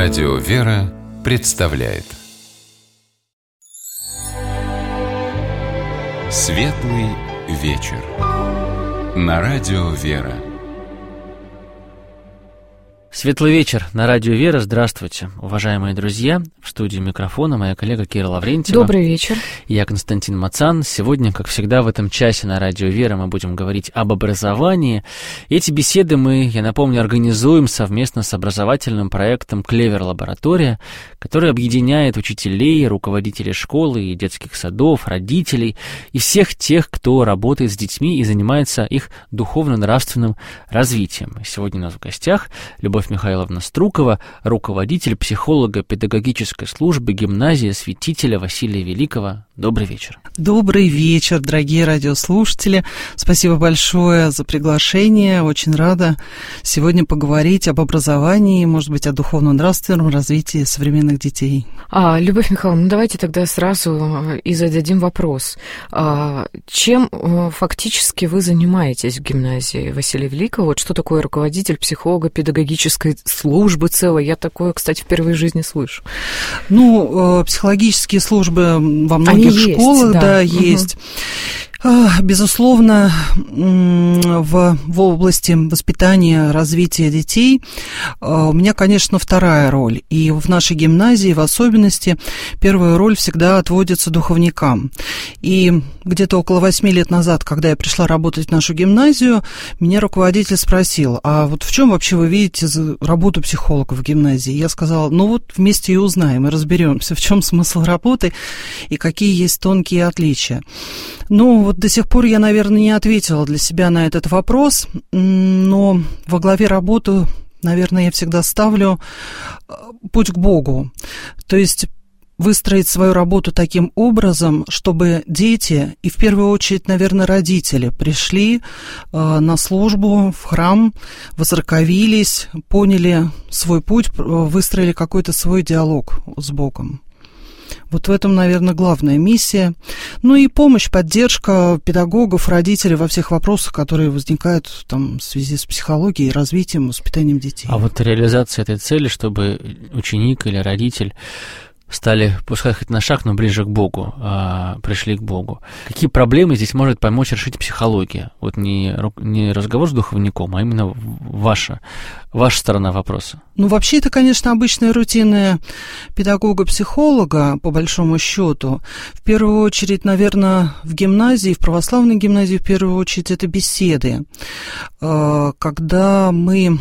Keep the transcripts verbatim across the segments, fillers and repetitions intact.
Радио «Вера» представляет Светлый вечер на Радио «Вера». Светлый вечер на Радио «Вера». Здравствуйте, уважаемые друзья. В студии микрофона моя коллега Кира Лаврентьева. Добрый вечер. Я Константин Мацан. Сегодня, как всегда, в этом часе на Радио «Вера» мы будем говорить об образовании. Эти беседы мы, я напомню, организуем совместно с образовательным проектом «Клевер Лаборатория», который объединяет учителей, руководителей школы и детских садов, родителей и всех тех, кто работает с детьми и занимается их духовно-нравственным развитием. Сегодня у нас в гостях Любовь Михайловна Струкова, руководитель психолого-педагогической службы гимназии Святителя Василия Великого. Добрый вечер. Добрый вечер, дорогие радиослушатели. Спасибо большое за приглашение. Очень рада сегодня поговорить об образовании, может быть, о духовно-нравственном развитии современных детей. А, Любовь Михайловна, ну давайте тогда сразу и зададим вопрос. А, чем фактически вы занимаетесь в гимназии Василия Великого? Вот что такое руководитель психолого-педагогической службы целой? Я такое, кстати, впервые в жизни слышу. Ну, психологические службы во многих Они школах, есть, да, да, угу. есть. Безусловно, в, в области воспитания, развития детей у меня, конечно, вторая роль. И в нашей гимназии, в особенности, первая роль всегда отводится духовникам. И где-то около восьми лет назад, когда я пришла работать в нашу гимназию, меня руководитель спросил: а вот в чем вообще вы видите работу психолога в гимназии? Я сказала: ну вот вместе и узнаем, и разберемся, в чем смысл работы и какие есть тонкие отличия. Ну, вот до сих пор я, наверное, не ответила для себя на этот вопрос, но во главе работы, наверное, я всегда ставлю путь к Богу. То есть выстроить свою работу таким образом, чтобы дети, и в первую очередь, наверное, родители, пришли на службу в храм, воцерковились, поняли свой путь, выстроили какой-то свой диалог с Богом. Вот в этом, наверное, главная миссия. Ну и помощь, поддержка педагогов, родителей во всех вопросах, которые возникают там, в связи с психологией, развитием, воспитанием детей. А вот реализация этой цели, чтобы ученик или родитель стали, пускай хоть на шаг, но ближе к Богу, а, пришли к Богу. Какие проблемы здесь может помочь решить психология? Вот не, не разговор с духовником, а именно ваша, ваша сторона вопроса. Ну, вообще, это, конечно, обычная рутина педагога-психолога, по большому счету. В первую очередь, наверное, в гимназии, в православной гимназии, в первую очередь, это беседы, когда мы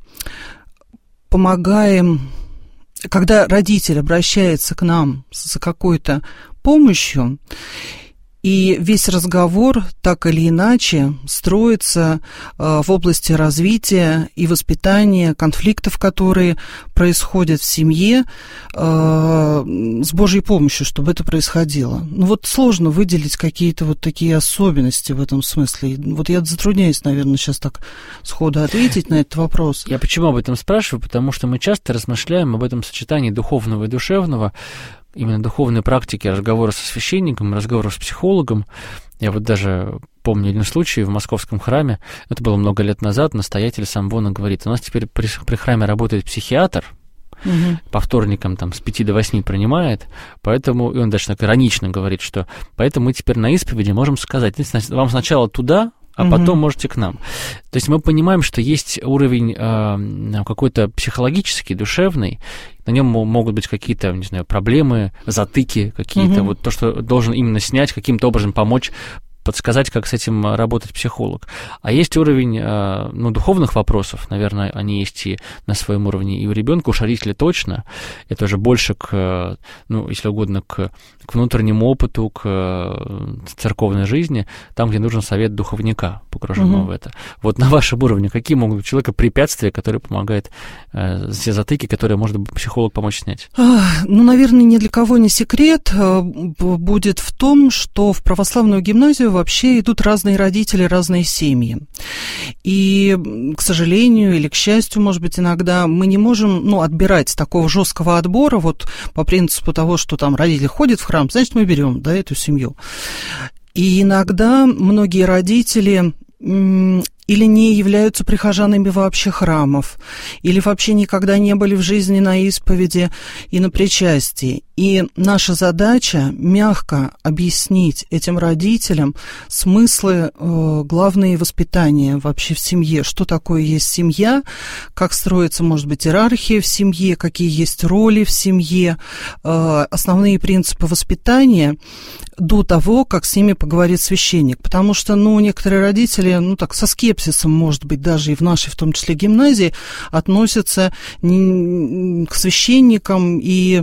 помогаем. Когда родитель обращается к нам за какой-то помощью, и весь разговор так или иначе строится в области развития и воспитания конфликтов, которые происходят в семье, с Божьей помощью, чтобы это происходило. Ну вот сложно выделить какие-то вот такие особенности в этом смысле. Вот я затрудняюсь, наверное, сейчас так сходу ответить на этот вопрос. Я почему об этом спрашиваю? Потому что мы часто размышляем об этом сочетании духовного и душевного, именно духовной практики разговора со священником, разговора с психологом. Я вот даже помню один случай в московском храме, это было много лет назад, настоятель Самвона говорит: у нас теперь при, при храме работает психиатр, угу. по вторникам там с пяти до восьми принимает, поэтому, и он даже так иронично говорит, что поэтому мы теперь на исповеди можем сказать: вам сначала туда, а угу. потом можете к нам. То есть мы понимаем, что есть уровень э, какой-то психологический, душевный, на нем могут быть какие-то, не знаю, проблемы, затыки какие-то, угу. вот то, что должен именно снять, каким-то образом помочь, подсказать, как с этим работать психолог. А есть уровень, ну, духовных вопросов, наверное, они есть и на своем уровне и у ребенка, у родителя точно. Это уже больше к, ну, если угодно, к, к внутреннему опыту, к церковной жизни, там, где нужен совет духовника, погруженного угу. в это. Вот на вашем уровне какие могут быть у человека препятствия, которые помогают, э, все затыки, которые может психолог помочь снять? Ну, наверное, ни для кого не секрет будет в том, что в православную гимназию вообще идут разные родители, разные семьи. И, к сожалению, или к счастью, может быть, иногда мы не можем, ну, отбирать такого жесткого отбора, вот по принципу того, что там родители ходят в храм, значит, мы берем, да, эту семью. И иногда многие родители или не являются прихожанами вообще храмов, или вообще никогда не были в жизни на исповеди и на причастии. И наша задача мягко объяснить этим родителям смыслы э, главные воспитания вообще в семье, что такое есть семья, как строится, может быть, иерархия в семье, какие есть роли в семье, э, основные принципы воспитания до того, как с ними поговорит священник. Потому что, ну, некоторые родители, ну, так, со скепсисом, может быть, даже и в нашей, в том числе, гимназии, относятся к священникам и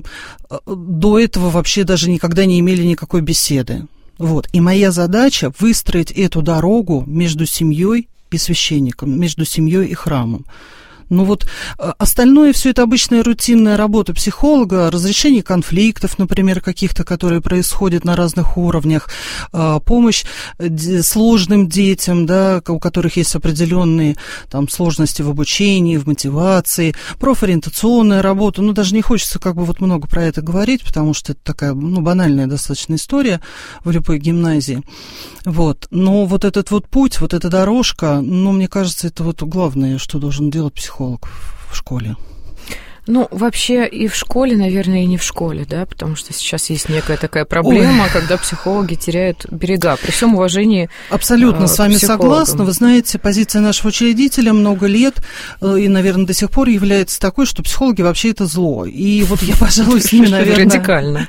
до этого вообще даже никогда не имели никакой беседы. Вот. И моя задача выстроить эту дорогу между семьей и священником, между семьей и храмом. Ну вот остальное все это обычная рутинная работа психолога, разрешение конфликтов, например, каких-то, которые происходят на разных уровнях, помощь сложным детям, да, у которых есть определенные там сложности в обучении, в мотивации, профориентационная работа. Ну, даже не хочется как бы вот много про это говорить, потому что это такая, ну, банальная достаточно история в любой гимназии. Вот. Но вот этот вот путь, вот эта дорожка, ну, мне кажется, это вот главное, что должен делать психолог в школе. Ну, вообще и в школе, наверное, и не в школе, да, потому что сейчас есть некая такая проблема, Ой. когда психологи теряют берега, при всем уважении. Абсолютно э, с вами согласна. Вы знаете, позиция нашего учредителя много лет э, и, наверное, до сих пор является такой, что психологи вообще это зло. И вот я, пожалуй, с ними, наверное... Радикально.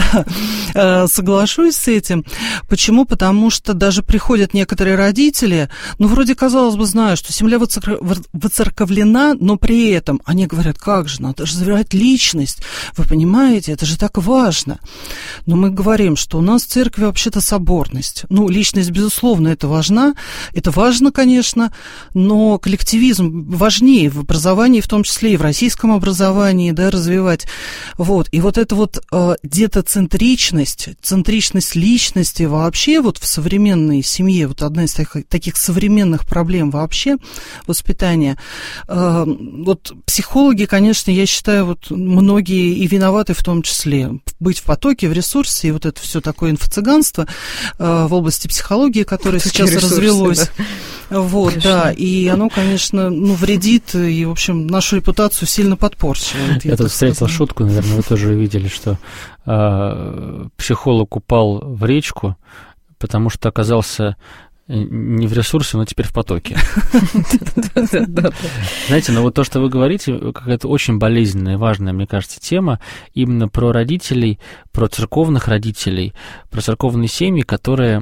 Да, соглашусь с этим. Почему? Потому что даже приходят некоторые родители, ну, вроде, казалось бы, знаю, что семья воцерковлена, но при этом они говорят, как же, надо развивать личность, вы понимаете, это же так важно. Но мы говорим, что у нас в церкви вообще-то соборность. Ну, личность, безусловно, это важна, это важно, конечно, но коллективизм важнее в образовании, в том числе и в российском образовании, да, развивать. Вот. И вот эта вот э, детоцентричность, центричность личности вообще вот в современной семье, вот одна из таких, таких современных проблем вообще воспитания. Э, вот психологи, конечно, я считаю, вот многие и виноваты в том числе. Быть в потоке, в ресурсе, и вот это все такое инфо-цыганство э, в области психологии, которое потоки сейчас ресурсы, развелось. Да. Вот, конечно. Да, и оно, конечно, ну, вредит, и, в общем, нашу репутацию сильно подпорчивает. Я, я тут встретил сказала. шутку, наверное, вы тоже видели, что э, психолог упал в речку, потому что оказался не в ресурсе, но теперь в потоке. Знаете, но вот то, что вы говорите, какая-то очень болезненная, важная, мне кажется, тема именно про родителей, про церковных родителей, про церковные семьи, которые,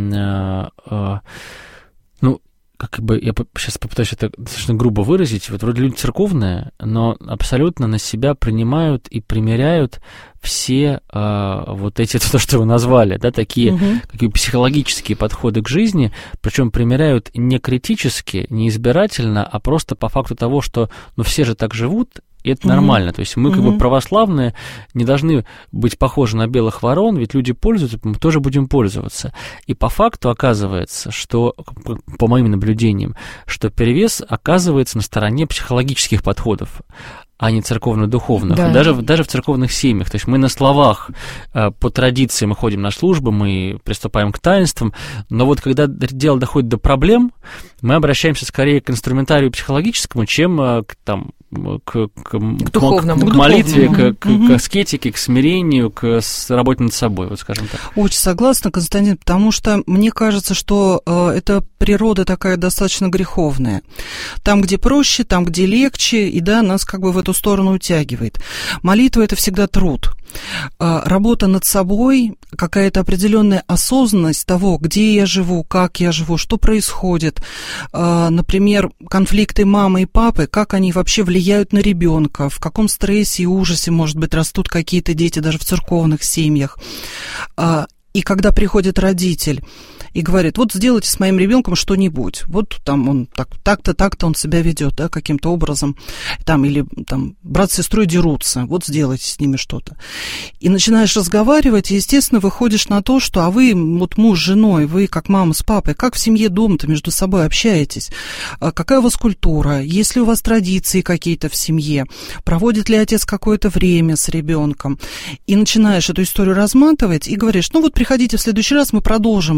ну, как бы, я сейчас попытаюсь это достаточно грубо выразить, вот вроде люди церковные, но абсолютно на себя принимают и примеряют все э, вот эти, то, что вы назвали, да, такие, угу. такие психологические подходы к жизни, причем примеряют не критически, не избирательно, а просто по факту того, что, ну, все же так живут, и это mm-hmm. нормально. То есть мы, как mm-hmm. бы, православные, не должны быть похожи на белых ворон, ведь люди пользуются, мы тоже будем пользоваться. И по факту оказывается, что, по моим наблюдениям, что перевес оказывается на стороне психологических подходов, а не церковно-духовных, да. даже, даже в церковных семьях. То есть мы на словах, по традиции мы ходим на службы, мы приступаем к таинствам, но вот когда дело доходит до проблем, мы обращаемся скорее к инструментарию психологическому, чем к, там, к, к, к, духовному, к, к молитве, к, к, угу. к аскетике, к смирению, к работе над собой, вот скажем так. Очень согласна, Константин, потому что мне кажется, что э, эта природа такая достаточно греховная. Там, где проще, там, где легче, и да, нас как бы в эту сторону утягивает. Молитва – это всегда труд. Работа над собой, какая-то определенная осознанность того, где я живу, как я живу, что происходит. Например, конфликты мамы и папы, как они вообще влияют на ребенка, в каком стрессе и ужасе, может быть, растут какие-то дети даже в церковных семьях. И когда приходит родитель и говорит, вот сделайте с моим ребенком что-нибудь, вот там он так, так-то, так-то он себя ведет, да, каким-то образом, там, или там брат с сестрой дерутся, вот сделайте с ними что-то. И начинаешь разговаривать, и, естественно, выходишь на то, что, а вы, вот муж с женой, вы как мама с папой, как в семье дома-то между собой общаетесь, какая у вас культура, есть ли у вас традиции какие-то в семье, проводит ли отец какое-то время с ребенком, и начинаешь эту историю разматывать, и говоришь, ну вот приходите в следующий раз, мы продолжим этот разговор,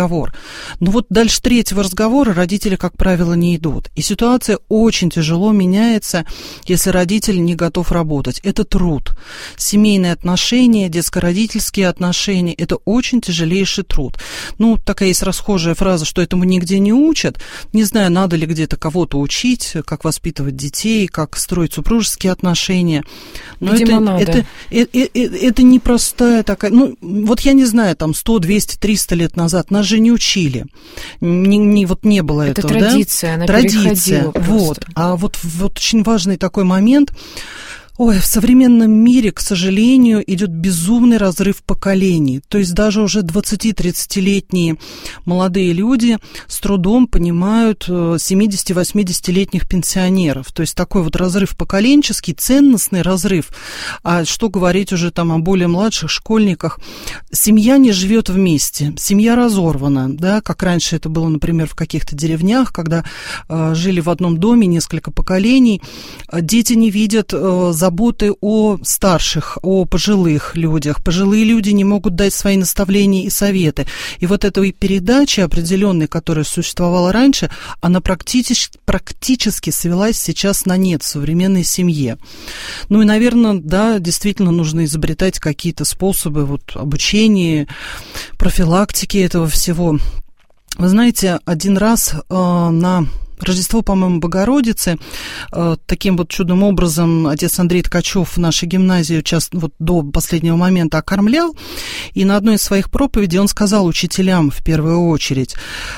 разговор. Но вот дальше третьего разговора родители, как правило, не идут. И ситуация очень тяжело меняется, если родитель не готов работать. Это труд. Семейные отношения, детско-родительские отношения – это очень тяжелейший труд. Ну, такая есть расхожая фраза, что этому нигде не учат. Не знаю, надо ли где-то кого-то учить, как воспитывать детей, как строить супружеские отношения. Но Видимо, это, надо. Это, это, это, это непростая такая... Ну, вот я не знаю, там сто, двести, триста лет назад нас же не учили. Не, не, вот не было это этого, традиция, да? она Традиция, переходила вот. просто. А вот, вот очень важный такой момент... Ой, в современном мире, к сожалению, идет безумный разрыв поколений. То есть даже уже двадцати-тридцатилетние молодые люди с трудом понимают семидесяти-восьмидесятилетних пенсионеров. То есть такой вот разрыв поколенческий, ценностный разрыв. А что говорить уже там о более младших школьниках? Семья не живет вместе, семья разорвана, да, как раньше это было, например, в каких-то деревнях, когда э, жили в одном доме несколько поколений. Дети не видят э, заботы о старших, о пожилых людях. Пожилые люди не могут дать свои наставления и советы. И вот этой передачи определенной, которая существовала раньше, она практически, практически свелась сейчас на нет в современной семье. Ну и, наверное, да, действительно нужно изобретать какие-то способы вот, обучения, профилактики этого всего. Вы знаете, один раз э, на... Рождество, по-моему, Богородицы. Таким вот чудным образом отец Андрей Ткачев в нашей гимназии часто, вот до последнего момента окормлял. И на одной из своих проповедей он сказал учителям в первую очередь,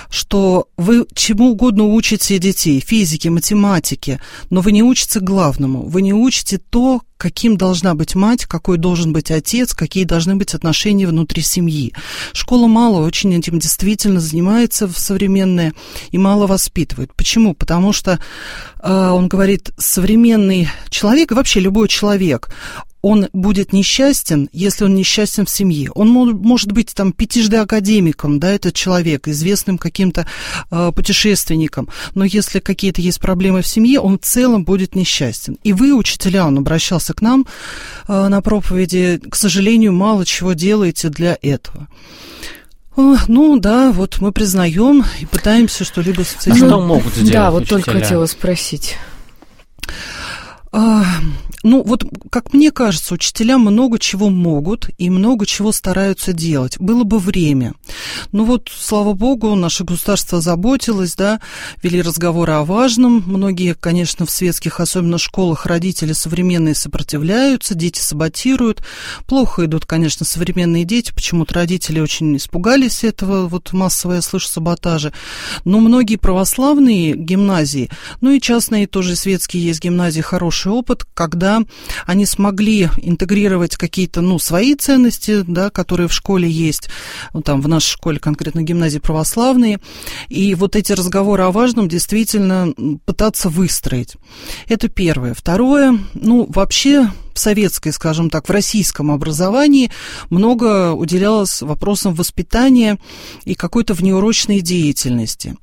что вы чему угодно учите детей, физике, математике, но вы не учите главному. Вы не учите то, каким должна быть мать, какой должен быть отец, какие должны быть отношения внутри семьи. Школа мало очень этим действительно занимается в современное и мало воспитывает. Почему? Потому что, э, он говорит, современный человек, вообще любой человек, он будет несчастен, если он несчастен в семье. Он может быть там пятижды академиком, да, этот человек, известным каким-то э, путешественником, но если какие-то есть проблемы в семье, он в целом будет несчастен. И вы, учителя, он обращался к нам э, на проповеди, к сожалению, мало чего делаете для этого. Ну да, вот мы признаем и пытаемся что-либо с этим. А что могут сделать Да, вот учителя? только хотела спросить. А, ну, вот, как мне кажется, учителя много чего могут и много чего стараются делать. Было бы время. Ну вот, слава богу, наше государство заботилось, да, вели разговоры о важном. Многие, конечно, в светских, особенно школах, родители современные сопротивляются, дети саботируют. Плохо идут, конечно, современные дети. Почему-то родители очень испугались этого, вот массово я слышу саботажи. Но многие православные гимназии, ну и частные тоже светские есть гимназии, хорошие опыт, когда они смогли интегрировать какие-то, ну, свои ценности, да, которые в школе есть, вот там в нашей школе, конкретно гимназии православные, и вот эти разговоры о важном действительно пытаться выстроить. Это первое. Второе, ну, вообще в советской, скажем так, в российском образовании много уделялось вопросам воспитания и какой-то внеурочной деятельности,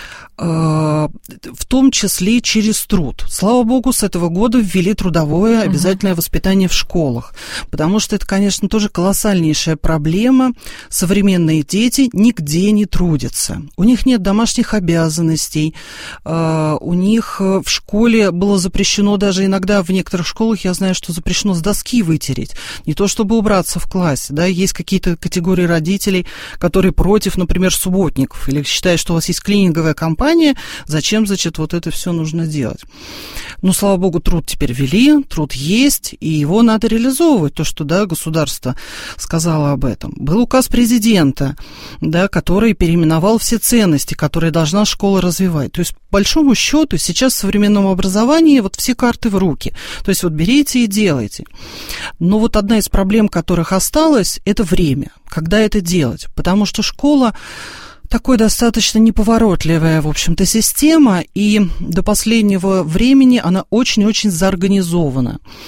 в том числе через труд. Слава богу, с этого года ввели трудовое обязательное uh-huh. воспитание в школах, потому что это, конечно, тоже колоссальнейшая проблема. Современные дети нигде не трудятся. У них нет домашних обязанностей, у них в школе было запрещено, даже иногда в некоторых школах, я знаю, что запрещено с доски вытереть, не то чтобы убраться в классе, да, есть какие-то категории родителей, которые против, например, субботников, или считают, что у вас есть клининговая компания, зачем, значит, вот это все нужно делать. Ну, слава богу, труд теперь ввели, труд есть, и его надо реализовывать, то, что, да, государство сказало об этом. Был указ президента, да, который переименовал все ценности, которые должна школа развивать. То есть, по большому счету, сейчас в современном образовании вот все карты в руки. То есть, вот берите и делайте. Но вот одна из проблем, которых осталось, это время, когда это делать. Потому что школа такой достаточно неповоротливая, в общем-то, система, и до последнего времени она очень-очень заорганизована.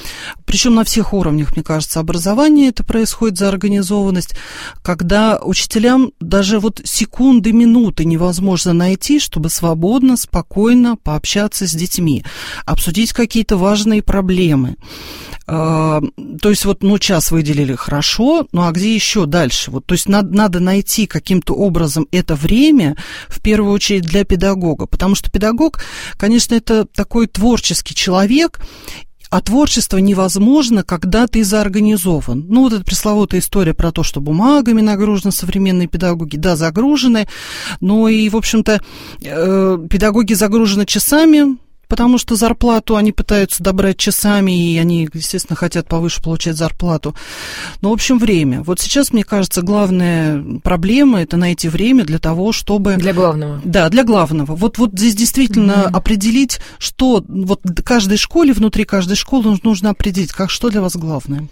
причем на всех уровнях, мне кажется, образования это происходит за организованность, когда учителям даже вот секунды, минуты невозможно найти, чтобы свободно, спокойно пообщаться с детьми, обсудить какие-то важные проблемы. То есть вот, ну, час выделили, хорошо, ну, а где еще дальше? Вот, то есть надо, надо найти каким-то образом это время, в первую очередь, для педагога, потому что педагог, конечно, это такой творческий человек, а творчество невозможно, когда ты заорганизован. Ну, вот эта пресловутая история про то, что бумагами нагружены современные педагоги, да, загружены, но и, в общем-то, педагоги загружены часами, потому что зарплату они пытаются добрать часами, и они, естественно, хотят повыше получать зарплату. Но, в общем, время. Вот сейчас, мне кажется, главная проблема – это найти время для того, чтобы… Для главного. Да, для главного. Вот, вот здесь действительно mm-hmm. определить, что… Вот каждой школе, внутри каждой школы нужно определить, как, что для вас главное.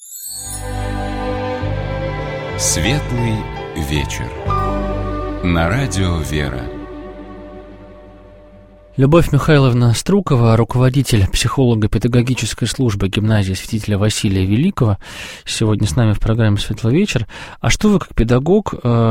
Светлый вечер. На радио «Вера». Любовь Михайловна Струкова, руководитель психолого-педагогической службы гимназии святителя Василия Великого, сегодня с нами в программе «Светлый вечер». А что вы, как педагог,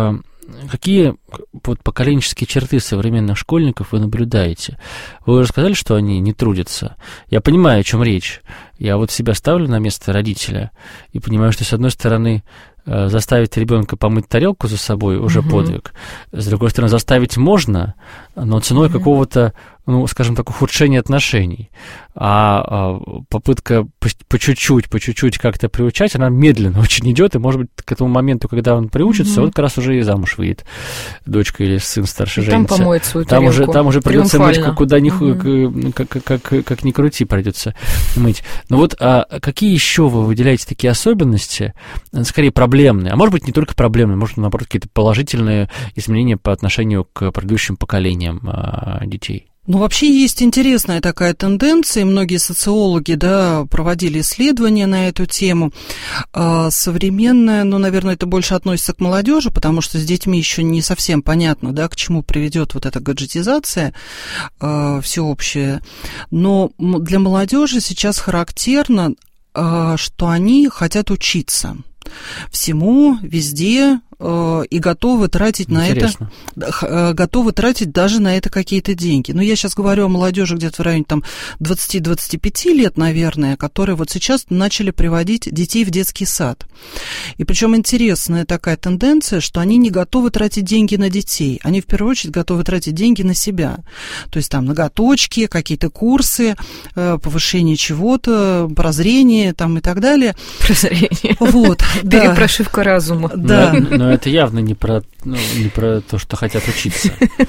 какие вот поколенческие черты современных школьников вы наблюдаете? Вы уже сказали, что они не трудятся. Я понимаю, о чем речь. Я вот себя ставлю на место родителя и понимаю, что, с одной стороны, заставить ребенка помыть тарелку за собой уже uh-huh. подвиг. С другой стороны, заставить можно, но ценой uh-huh. какого-то, ну, скажем так, ухудшения отношений. А, а попытка по, по чуть-чуть, по чуть-чуть как-то приучать, она медленно очень идет, и, может быть, к этому моменту, когда он приучится, uh-huh. вот как раз уже и замуж выйдет дочка или сын старше и женится. Там помоет свою там тарелку. Уже, там уже придется мыть, куда ни, uh-huh. как, как, как, как ни крути, придется мыть. Но вот а какие еще вы выделяете такие особенности, скорее проблемные, а может быть, не только проблемные, может, наоборот, какие-то положительные изменения по отношению к предыдущим поколениям а, детей? Ну, вообще есть интересная такая тенденция, многие социологи, да, проводили исследования на эту тему. А, современная, ну, наверное, это больше относится к молодежи, потому что с детьми еще не совсем понятно, да, к чему приведет вот эта гаджетизация а, всеобщая. Но для молодежи сейчас характерно, а, что они хотят учиться всему, везде, и готовы тратить Интересно. на это, готовы тратить даже на это какие-то деньги. Но я сейчас говорю о молодежи где-то в районе там двадцати-двадцати пяти лет, наверное, которые вот сейчас начали приводить детей в детский сад. И причем интересная такая тенденция, что они не готовы тратить деньги на детей, они в первую очередь готовы тратить деньги на себя. То есть там ноготочки, какие-то курсы, повышение чего-то, прозрение там и так далее. Прозрение. Вот. Перепрошивка разума. Да. Но, но это явно не про, ну, не про то, что хотят учиться.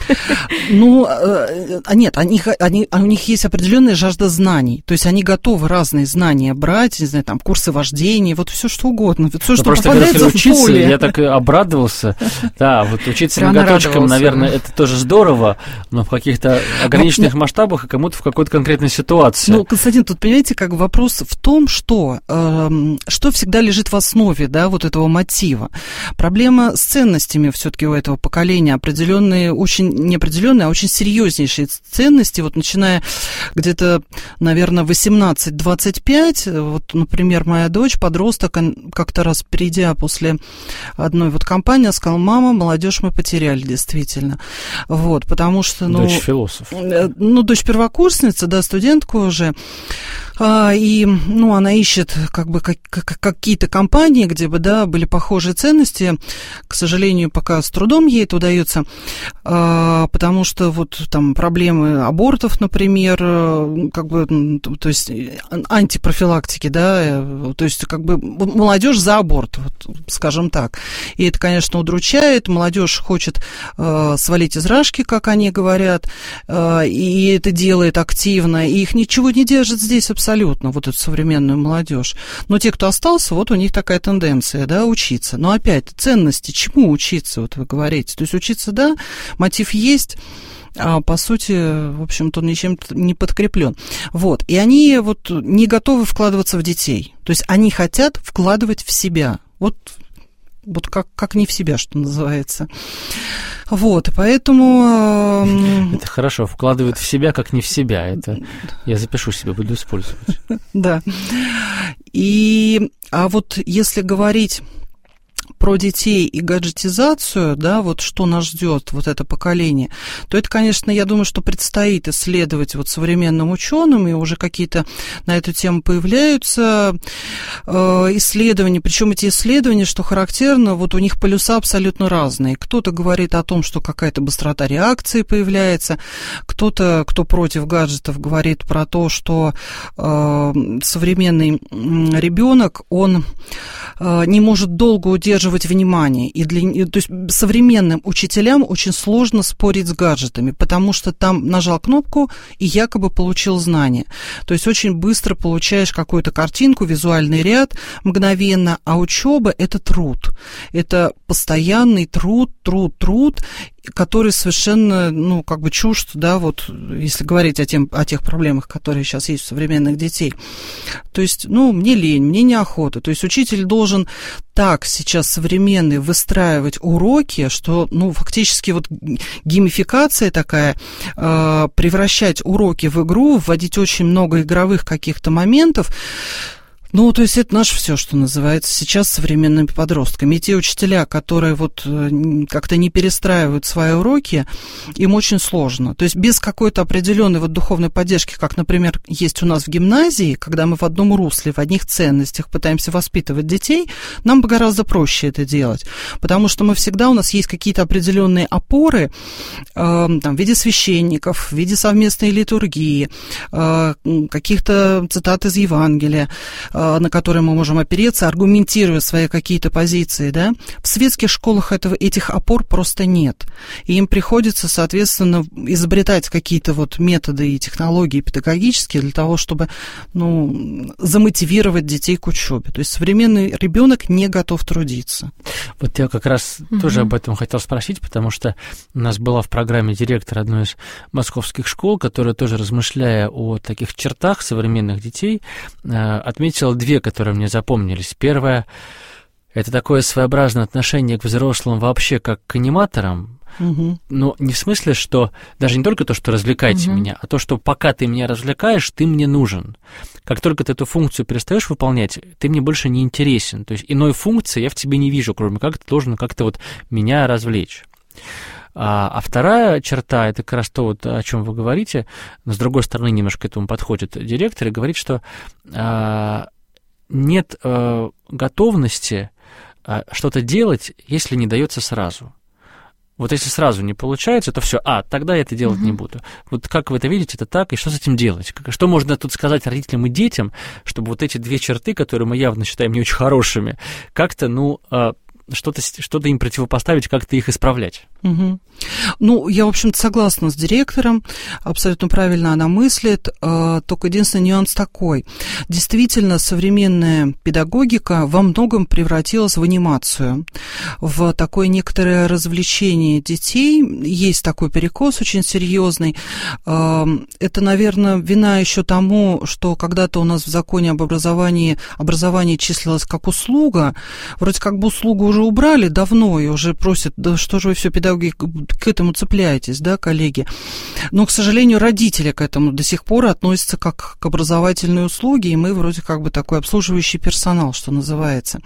Ну, нет, они, они, у них есть определенная жажда знаний. То есть они готовы разные знания брать, не знаю, там, курсы вождения, вот все что угодно. Все, что просто попадается в учиться, поле. Я так и обрадовался. Да, вот учиться Рано ноготочкам, радовался. наверное, это тоже здорово, но в каких-то ограниченных масштабах и кому-то в какой-то конкретной ситуации. Ну, Константин, тут, понимаете, как вопрос в том, что, э, что всегда лежит в основе, да, вот этого мотива. Проблема с ценностями все-таки у этого поколения. Определенные, очень неопределенные, а очень серьезнейшие ценности. Вот начиная где-то, наверное, восемнадцать-двадцать пять, вот, например, моя дочь, подросток, как-то раз придя после одной вот компании, сказала: мама, молодежь мы потеряли, действительно. Вот, потому что, ну... Дочь философ. Ну, дочь первокурсница, да, студентка уже. И, ну, она ищет как бы как, как, какие-то компании, где бы, да, были похожие ценности. К сожалению, пока с трудом ей это удается, потому что вот там проблемы абортов, например, как бы, то есть антипрофилактики, да, то есть как бы молодежь за аборт, вот, скажем так. И это, конечно, удручает. Молодежь хочет свалить из рашки, как они говорят, и это делает активно, и их ничего не держит здесь абсолютно. Абсолютно, вот эту современную молодежь. Но те, кто остался, вот у них такая тенденция, да, учиться. Но опять, ценности, чему учиться, вот вы говорите. То есть учиться, да, мотив есть, а по сути, в общем-то, он ничем не подкреплен. Вот, и они вот не готовы вкладываться в детей. То есть они хотят вкладывать в себя. Вот, вот как, как не в себя, что называется. Вот, поэтому... Это хорошо, вкладывают в себя, как не в себя. Это я запишу себе, буду использовать. Да. И, а вот если говорить про детей и гаджетизацию, да, вот что нас ждет, вот это поколение, то это, конечно, я думаю, что предстоит исследовать вот современным ученым, и уже какие-то на эту тему появляются э, исследования, причем эти исследования, что характерно, вот у них полюса абсолютно разные. Кто-то говорит о том, что какая-то быстрота реакции появляется, кто-то, кто против гаджетов, говорит про то, что э, современный ребенок, он э, не может долго удерживать внимание. И для, то есть современным учителям очень сложно спорить с гаджетами, потому что там нажал кнопку и якобы получил знание. То есть очень быстро получаешь какую-то картинку, визуальный ряд мгновенно, а учеба – это труд. Это постоянный труд, труд, труд, который совершенно, ну, как бы чужд, да, вот, если говорить о, тем, о тех проблемах, которые сейчас есть у современных детей. То есть, ну, мне лень, мне неохота. То есть учитель должен так сейчас современный выстраивать уроки, что, ну, фактически вот геймификация такая, э, превращать уроки в игру, вводить очень много игровых каких-то моментов. Ну, то есть это наше все, что называется сейчас современными подростками. И те учителя, которые вот как-то не перестраивают свои уроки, им очень сложно. То есть без какой-то определенной вот духовной поддержки, как, например, есть у нас в гимназии, когда мы в одном русле, в одних ценностях пытаемся воспитывать детей, нам бы гораздо проще это делать. Потому что мы всегда, у нас есть какие-то определенные опоры э, там, в виде священников, в виде совместной литургии, э, каких-то цитат из Евангелия, на которые мы можем опереться, аргументируя свои какие-то позиции, да. В светских школах этого, этих опор просто нет. И им приходится, соответственно, изобретать какие-то вот методы и технологии педагогические для того, чтобы, ну, замотивировать детей к учебе. То есть современный ребенок не готов трудиться. Вот я как раз угу. тоже об этом хотел спросить, потому что у нас была в программе директор одной из московских школ, которая тоже, размышляя о таких чертах современных детей, отметила две, которые мне запомнились. Первое – это такое своеобразное отношение к взрослым вообще как к аниматорам, угу. но не в смысле, что даже не только то, что развлекайте угу. меня, а то, что пока ты меня развлекаешь, ты мне нужен. Как только ты эту функцию перестаешь выполнять, ты мне больше не интересен. То есть иной функции я в тебе не вижу, кроме как ты должен как-то вот меня развлечь. А, а вторая черта, это как раз то, вот, о чем вы говорите, но с другой стороны немножко к этому подходит директор и говорит, что а, нет а, готовности а, что-то делать, если не дается сразу. Вот если сразу не получается, то все, а, тогда я это делать uh-huh. не буду. Вот как вы это видите, это так, и что с этим делать? Что можно тут сказать родителям и детям, чтобы вот эти две черты, которые мы явно считаем не очень хорошими, как-то, ну, что-то, что-то им противопоставить, как-то их исправлять? Угу. Ну, я, в общем-то, согласна с директором, абсолютно правильно она мыслит, только единственный нюанс такой. Действительно, современная педагогика во многом превратилась в анимацию, в такое некоторое развлечение детей. Есть такой перекос очень серьезный. Это, наверное, вина еще тому, что когда-то у нас в законе об образовании образование числилось как услуга. Вроде как бы услугу уже убрали давно, и уже просят, да что же вы все педагоги к этому цепляетесь, да, коллеги. Но, к сожалению, родители к этому до сих пор относятся как к образовательной услуге, и мы вроде как бы такой обслуживающий персонал, что называется.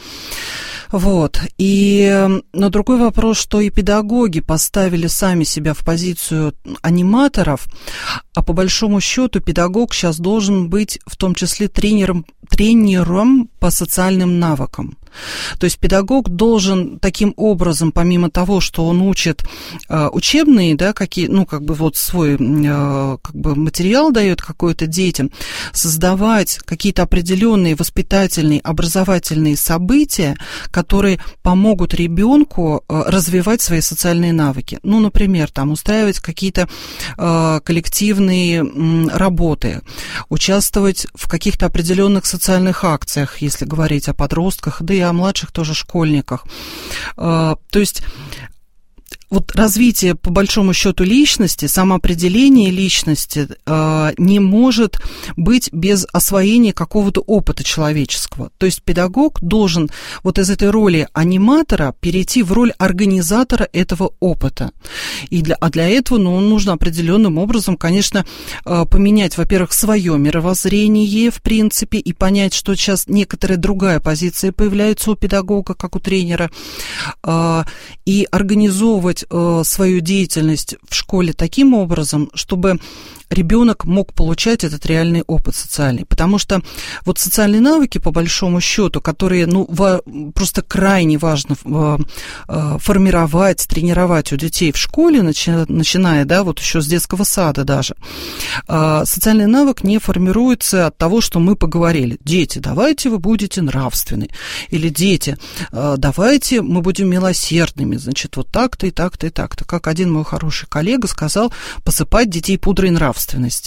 Вот. И, но другой вопрос, что и педагоги поставили сами себя в позицию аниматоров, а по большому счету педагог сейчас должен быть в том числе тренером, тренером по социальным навыкам. То есть педагог должен таким образом, помимо того, что он учит э, учебные, да, какие, ну, как бы вот свой э, как бы материал дает какой-то детям, создавать какие-то определенные воспитательные, образовательные события, которые помогут ребенку э, развивать свои социальные навыки. Ну, например, там устраивать какие-то э, коллективные э, работы, участвовать в каких-то определенных социальных акциях, если говорить о подростках, да и о младших тоже школьниках. То есть вот развитие, по большому счету, личности, самоопределение личности э, не может быть без освоения какого-то опыта человеческого. То есть педагог должен вот из этой роли аниматора перейти в роль организатора этого опыта. И для, а для этого ну, нужно определенным образом, конечно, э, поменять, во-первых, свое мировоззрение, в принципе, и понять, что сейчас некоторая другая позиция появляется у педагога, как у тренера, э, и организовывать свою деятельность в школе таким образом, чтобы ребенок мог получать этот реальный опыт социальный. Потому что вот социальные навыки, по большому счету, которые ну, во, просто крайне важно формировать, тренировать у детей в школе, начиная, начиная да, вот еще с детского сада даже, социальный навык не формируется от того, что мы поговорили. Дети, давайте вы будете нравственны. Или дети, давайте мы будем милосердными. Значит, вот так-то и так-то и так-то. Как один мой хороший коллега сказал, посыпать детей пудрой нравственности.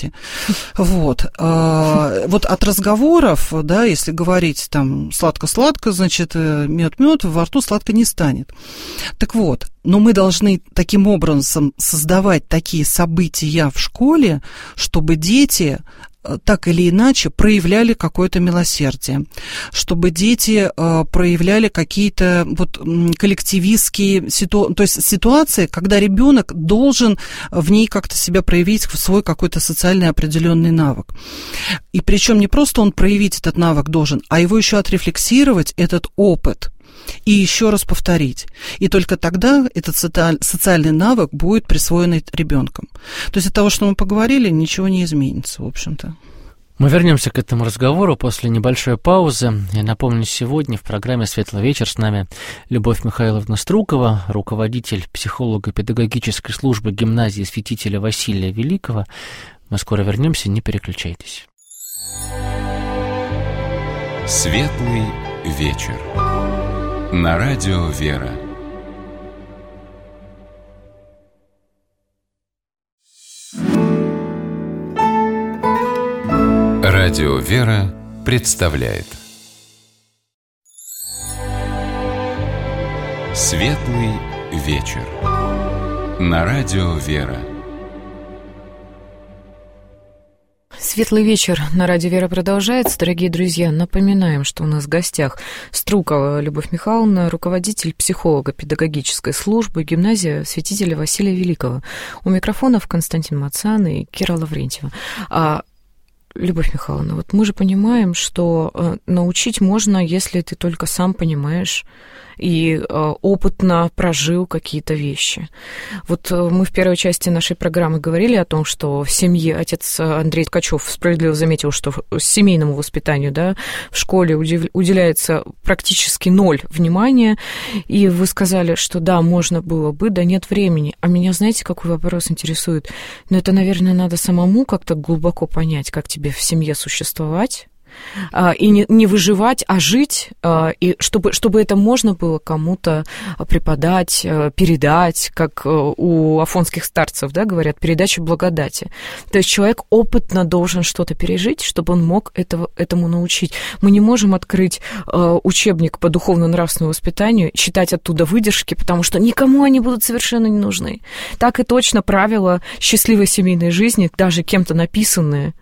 Вот. А, вот от разговоров, да, если говорить там сладко-сладко, значит, мед-мед, во рту сладко не станет. Так вот, но мы должны таким образом создавать такие события в школе, чтобы дети так или иначе проявляли какое-то милосердие, чтобы дети э, проявляли какие-то вот коллективистские ситуации, то есть ситуации, когда ребенок должен в ней как-то себя проявить в свой какой-то социальный определенный навык. И причем не просто он проявить этот навык должен, а его еще отрефлексировать, этот опыт, и еще раз повторить. И только тогда этот социальный навык будет присвоен ребенком. То есть от того, что мы поговорили, ничего не изменится, в общем-то. Мы вернемся к этому разговору после небольшой паузы. Я напомню, сегодня в программе «Светлый вечер» с нами Любовь Михайловна Струкова, руководитель психолого-педагогической службы гимназии святителя Василия Великого. Мы скоро вернемся, не переключайтесь. «Светлый вечер» на радио «Вера». Радио «Вера» представляет «Светлый вечер» на радио «Вера». Светлый вечер на радио «Вера» продолжается. Дорогие друзья, напоминаем, что у нас в гостях Струкова Любовь Михайловна, руководитель психолого-педагогической службы гимназии святителя Василия Великого. У микрофонов Константин Мацан и Кира Лаврентьева. А, Любовь Михайловна, вот мы же понимаем, что э, научить можно, если ты только сам понимаешь и э, опытно прожил какие-то вещи. Вот э, мы в первой части нашей программы говорили о том, что в семье отец Андрей Ткачев справедливо заметил, что семейному воспитанию, да, в школе уделяется практически ноль внимания, и вы сказали, что да, можно было бы, да нет времени. А меня, знаете, какой вопрос интересует? Ну, это, наверное, надо самому как-то глубоко понять, как тебе в семье существовать, и не, не выживать, а жить, и чтобы, чтобы это можно было кому-то преподать, передать, как у афонских старцев, да, говорят, передача благодати. То есть человек опытно должен что-то пережить, чтобы он мог этого, этому научить. Мы не можем открыть учебник по духовно-нравственному воспитанию, читать оттуда выдержки, потому что никому они будут совершенно не нужны. Так и точно правила счастливой семейной жизни, даже кем-то написанные,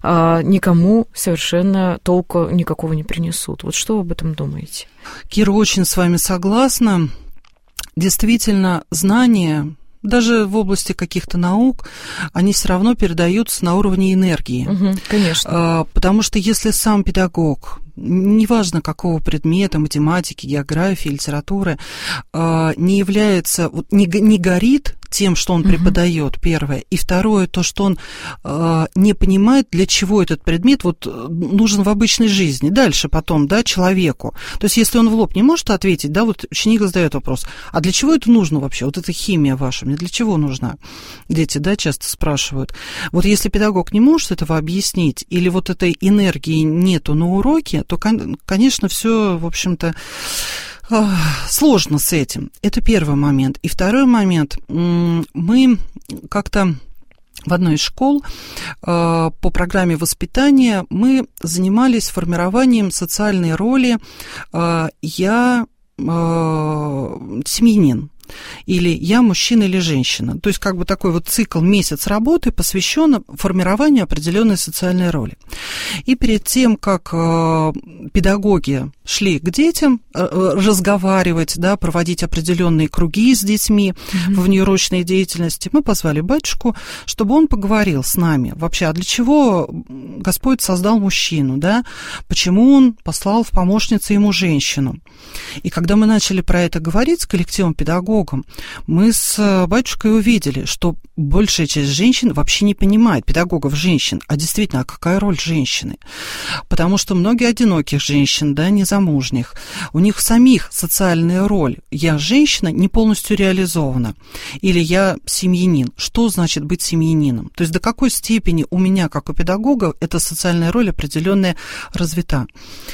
никому совершенно толка никакого не принесут. Вот что вы об этом думаете? Кира, очень с вами согласна. Действительно, знания, даже в области каких-то наук, они все равно передаются на уровне энергии. Угу, конечно. Потому что если сам педагог, неважно какого предмета, математики, географии, литературы, не является, не, не горит тем, что он uh-huh. преподает, первое. И второе, то, что он э, не понимает, для чего этот предмет вот, нужен в обычной жизни. Дальше потом, да, человеку. То есть, если он в лоб не может ответить, да, вот ученик задает вопрос, а для чего это нужно вообще? Вот эта химия ваша, мне для чего нужна? Дети, да, часто спрашивают. Вот если педагог не может этого объяснить, или вот этой энергии нету на уроке, то, конечно, все, в общем-то, сложно с этим. Это первый момент. И второй момент. Мы как-то в одной из школ по программе воспитания мы занимались формированием социальной роли «я семьянин». или я мужчина или женщина. То есть как бы такой вот цикл, месяц работы посвящен формированию определенной социальной роли. И перед тем, как э, педагоги шли к детям э, разговаривать, да, проводить определенные круги с детьми mm-hmm. в внеурочной деятельности, мы позвали батюшку, чтобы он поговорил с нами вообще, а для чего Господь создал мужчину, да, почему он послал в помощницы ему женщину. И когда мы начали про это говорить с коллективом педагогом, мы с батюшкой увидели, что большая часть женщин вообще не понимает, педагогов женщин, а действительно, а какая роль женщины? Потому что многие одиноких женщин, да, незамужних, у них самих социальная роль. Я женщина не полностью реализована. Или я семьянин. Что значит быть семьянином? То есть до какой степени у меня, как у педагога, эта социальная роль определенная развита.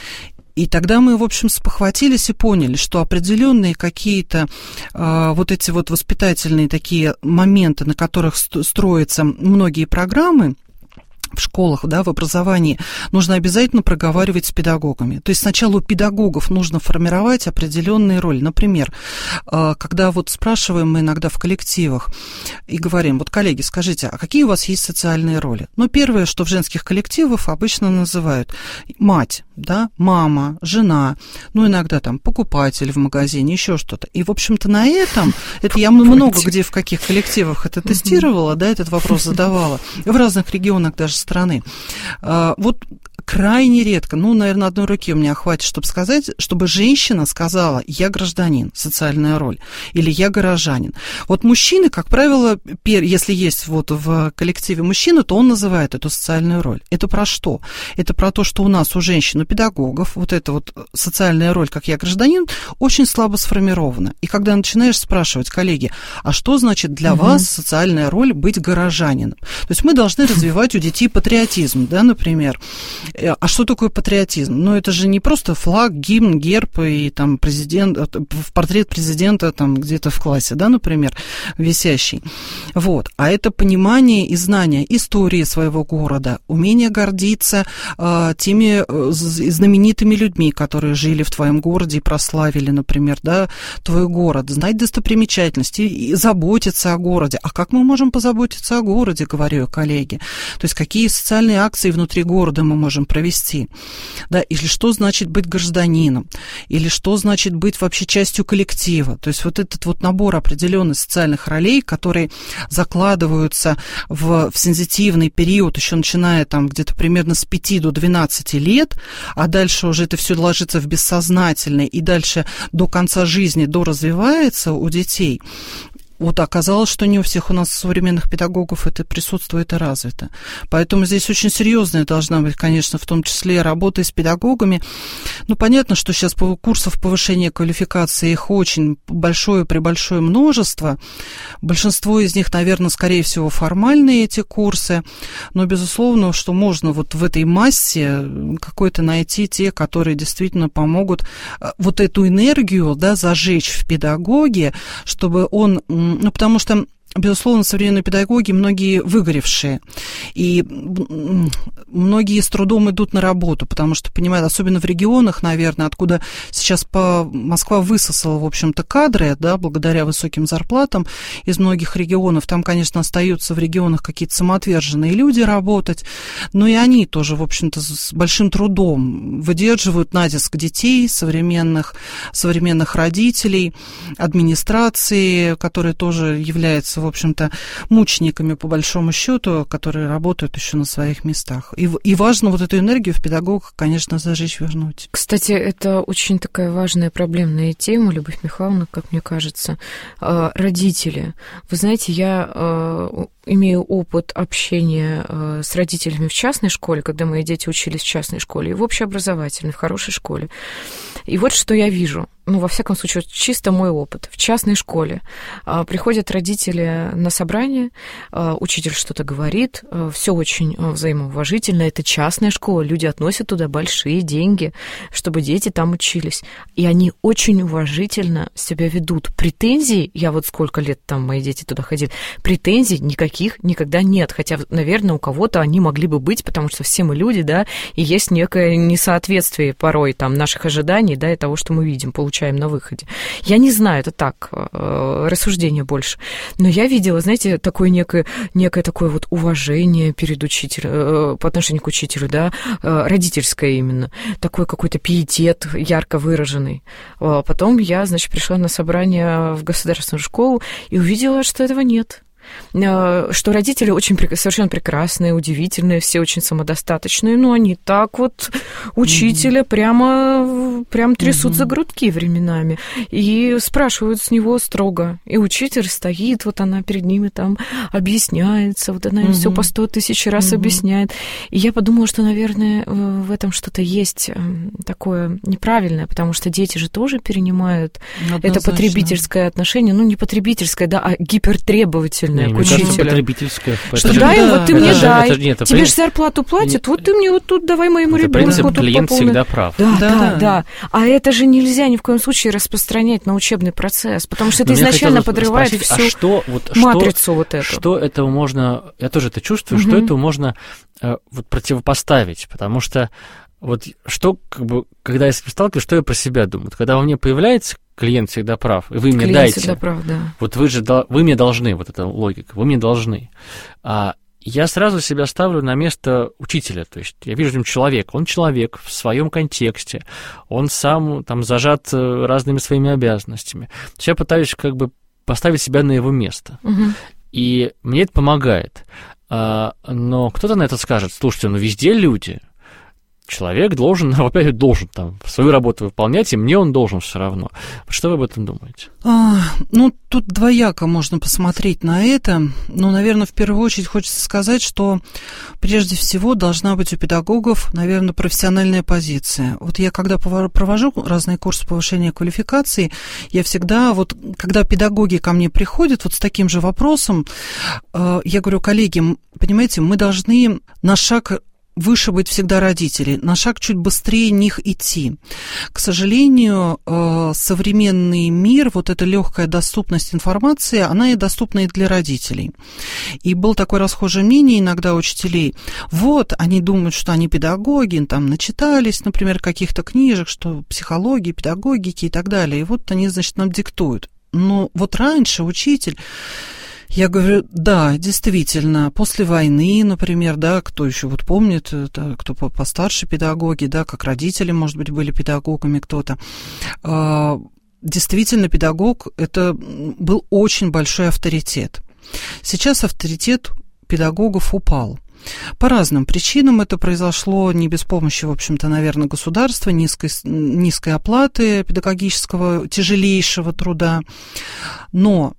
И тогда мы, в общем, спохватились и поняли, что определенные какие-то э, вот эти вот воспитательные такие моменты, на которых строятся многие программы, в школах, да, в образовании, нужно обязательно проговаривать с педагогами. То есть сначала у педагогов нужно формировать определенные роли. Например, когда вот спрашиваем мы иногда в коллективах и говорим, вот, коллеги, скажите, а какие у вас есть социальные роли? Ну, первое, что в женских коллективах обычно называют мать, да, мама, жена, ну, иногда там покупатель в магазине, еще что-то. И, в общем-то, на этом, это я много где, в каких коллективах это тестировала, да, этот вопрос задавала, в разных регионах даже страны. Вот крайне редко, ну, наверное, одной руки у меня хватит, чтобы сказать, чтобы женщина сказала, я гражданин, социальная роль, или я горожанин. Вот мужчины, как правило, если есть вот в коллективе мужчина, то он называет эту социальную роль. Это про что? Это про то, что у нас, у женщин, у педагогов, вот эта вот социальная роль, как я гражданин, очень слабо сформирована. И когда начинаешь спрашивать, коллеги, а что значит для угу. вас социальная роль быть горожанином? То есть мы должны развивать у детей патриотизм, да, например. А что такое патриотизм? Ну, это же не просто флаг, гимн, герб и там президент, портрет президента там где-то в классе, да, например, висящий. Вот. А это понимание и знание истории своего города, умение гордиться э, теми э, знаменитыми людьми, которые жили в твоем городе и прославили, например, да, твой город, знать достопримечательности и заботиться о городе. А как мы можем позаботиться о городе, говорю я, коллеги? То есть какие социальные акции внутри города мы можем провести, да, или что значит быть гражданином, или что значит быть вообще частью коллектива. То есть вот этот вот набор определенных социальных ролей, которые закладываются в, в сензитивный период, еще начиная там где-то примерно с пяти до двенадцати лет, а дальше уже это все ложится в бессознательное, и дальше до конца жизни доразвивается у детей. Вот оказалось, что не у всех у нас современных педагогов это присутствует и развито. Поэтому здесь очень серьезная должна быть, конечно, в том числе работа с педагогами. Ну, понятно, что сейчас курсов повышения квалификации их очень большое, пребольшое множество. Большинство из них, наверное, скорее всего, формальные эти курсы. Но, безусловно, что можно вот в этой массе какой-то найти те, которые действительно помогут вот эту энергию, да, зажечь в педагоге, чтобы он... Ну, потому что, безусловно, современные педагоги, многие выгоревшие, и многие с трудом идут на работу, потому что, понимаете, особенно в регионах, наверное, откуда сейчас по... Москва высосала, в общем-то, кадры, да, благодаря высоким зарплатам из многих регионов. Там, конечно, остаются в регионах какие-то самоотверженные люди работать, но и они тоже, в общем-то, с большим трудом выдерживают натиск детей, современных, современных родителей, администрации, которая тоже является, в общем-то, мучениками, по большому счету, которые работают еще на своих местах. И, и важно вот эту энергию в педагогах, конечно, зажечь, вернуть. Кстати, это очень такая важная проблемная тема, Любовь Михайловна, как мне кажется. Родители. Вы знаете, я имею опыт общения с родителями в частной школе, когда мои дети учились в частной школе, и в общеобразовательной, в хорошей школе. И вот что я вижу. Ну, во всяком случае, чисто мой опыт. В частной школе а, приходят родители на собрание, а, учитель что-то говорит, а, все очень взаимоуважительно. Это частная школа, люди относят туда большие деньги, чтобы дети там учились. И они очень уважительно себя ведут. Претензий, я вот сколько лет там мои дети туда ходили, претензий никаких никогда нет. Хотя, наверное, у кого-то они могли бы быть, потому что все мы люди, да, и есть некое несоответствие порой там наших ожиданий, да, и того, что мы видим, получается. получаем на выходе. Я не знаю, это так, рассуждение больше. Но я видела, знаете, такое некое, некое такое вот уважение перед учителем, по отношению к учителю, да, родительское именно, такой какой-то пиетет ярко выраженный. Потом я, значит, пришла на собрание в государственную школу и увидела, что этого нет. Что родители очень совершенно прекрасные, удивительные, все очень самодостаточные, но они так вот учителя mm-hmm. прямо, прямо трясут mm-hmm. за грудки временами и спрашивают с него строго. И учитель стоит, вот она перед ними там объясняется, вот она им mm-hmm. все по сто тысяч раз mm-hmm. объясняет. И я подумала, что, наверное, в этом что-то есть такое неправильное, потому что дети же тоже перенимают Однозначно. Это потребительское отношение, ну не потребительское, да, а гипертребовательное. Не, к мне учителю. кажется, потребительское. Что дай им, вот ты мне же, дай. Это, нет, это тебе принцип... же зарплату платят, нет. вот ты мне вот тут давай моему это ребенку. Принцип тут клиент по полной... всегда прав. Да, да, да, да. А это же нельзя ни в коем случае распространять на учебный процесс, потому что это Но изначально подрывает спросить, всю а что, вот, матрицу что, вот эту. Что этого можно, я тоже это чувствую, угу. что этого можно э, вот, противопоставить, потому что вот что, как бы, когда я с этим сталкиваюсь, что я про себя думаю? Когда во мне появляется клиент всегда прав, и вы мне клиент дайте. Всегда прав, да. Вот вы же, вы мне должны, вот эта логика, вы мне должны. А я сразу себя ставлю на место учителя, то есть я вижу в нем человека, он человек в своем контексте, он сам там зажат разными своими обязанностями. То есть я пытаюсь как бы поставить себя на его место. Угу. И мне это помогает. А, но кто-то на это скажет, слушайте, ну везде люди... Человек должен, опять должен там свою работу выполнять, и мне он должен все равно. Что вы об этом думаете? А, ну, тут двояко можно посмотреть на это. Ну, наверное, в первую очередь хочется сказать, что прежде всего должна быть у педагогов, наверное, профессиональная позиция. Вот я, когда провожу разные курсы повышения квалификации, я всегда, вот когда педагоги ко мне приходят вот с таким же вопросом, я говорю, коллеги, понимаете, мы должны на шаг выше быть всегда родителей, на шаг чуть быстрее них идти. К сожалению, современный мир, вот эта легкая доступность информации, она и доступна и для родителей. И было такое расхожее мнение иногда учителей, вот, они думают, что они педагоги, там, начитались, например, каких-то книжек, что психологии, педагогики и так далее, и вот они, значит, нам диктуют. Но вот раньше учитель... Я говорю, да, действительно, после войны, например, да, кто еще вот помнит, да, кто постарше педагоги, да, как родители, может быть, были педагогами кто-то, действительно, педагог – это был очень большой авторитет. Сейчас авторитет педагогов упал. По разным причинам это произошло не без помощи, в общем-то, наверное, государства, низкой, низкой оплаты педагогического, тяжелейшего труда, но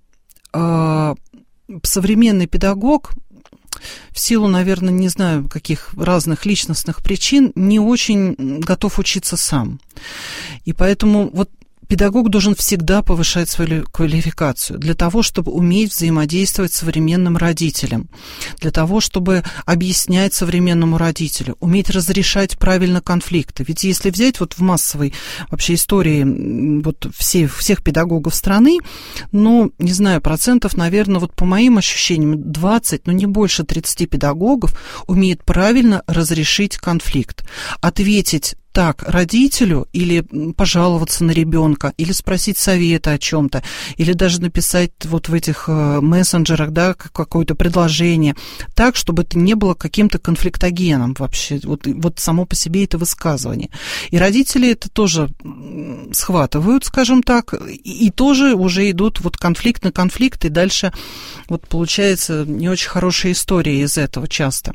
современный педагог в силу, наверное, не знаю, каких разных личностных причин, не очень готов учиться сам. И поэтому вот педагог должен всегда повышать свою квалификацию для того, чтобы уметь взаимодействовать с современным родителем, для того, чтобы объяснять современному родителю, уметь разрешать правильно конфликты. Ведь если взять вот в массовой вообще истории вот все, всех педагогов страны, ну, не знаю, процентов, наверное, вот по моим ощущениям, двадцать, но не больше тридцати педагогов умеют правильно разрешить конфликт, ответить так родителю или пожаловаться на ребенка, или спросить совета о чем-то, или даже написать вот в этих мессенджерах, да, какое-то предложение, так, чтобы это не было каким-то конфликтогеном вообще, вот, вот само по себе это высказывание. И родители это тоже схватывают, скажем так, и, и тоже уже идут вот конфликт на конфликт, и дальше вот получается не очень хорошая история из этого часто.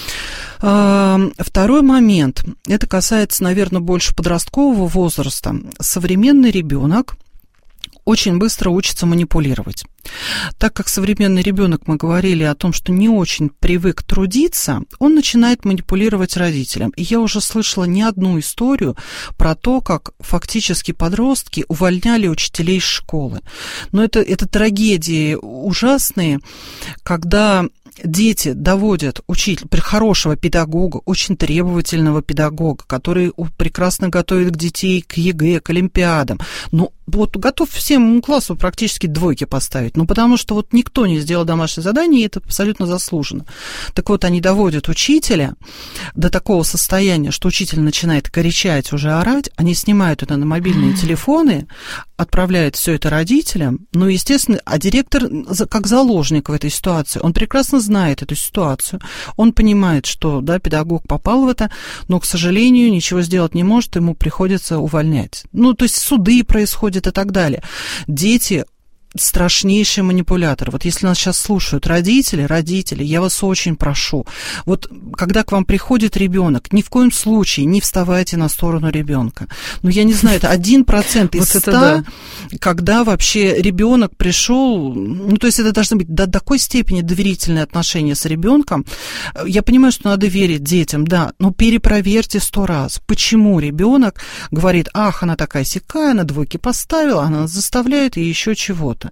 Второй момент, это касается, наверное, больше подросткового возраста. Современный ребенок очень быстро учится манипулировать. Так как современный ребенок, мы говорили о том, что не очень привык трудиться, он начинает манипулировать родителям. И я уже слышала не одну историю про то, как фактически подростки увольняли учителей из школы. Но это, это трагедии ужасные, когда дети доводят учителя, хорошего педагога, очень требовательного педагога, который прекрасно готовит детей к ЕГЭ, к олимпиадам. Ну, вот готов всему классу практически двойки поставить. говорит? Ну, потому что вот никто не сделал домашнее задание, и это абсолютно заслуженно. Так вот, они доводят учителя до такого состояния, что учитель начинает кричать, уже орать, они снимают это на мобильные телефоны, отправляют все это родителям, ну, естественно, а директор как заложник в этой ситуации, он прекрасно знает эту ситуацию, он понимает, что, да, педагог попал в это, но, к сожалению, ничего сделать не может, ему приходится увольнять. Ну, то есть суды происходят и так далее. Дети страшнейший манипулятор. Вот если нас сейчас слушают родители, родители, я вас очень прошу, вот когда к вам приходит ребенок, ни в коем случае не вставайте на сторону ребенка. Ну, я не знаю, это один процент из ста, когда вообще ребенок пришел, ну, то есть это должны быть до такой степени доверительные отношения с ребенком. Я понимаю, что надо верить детям, да, но перепроверьте сто раз, почему ребенок говорит: ах, она такая сякая, она двойки поставила, она заставляет и еще чего-то.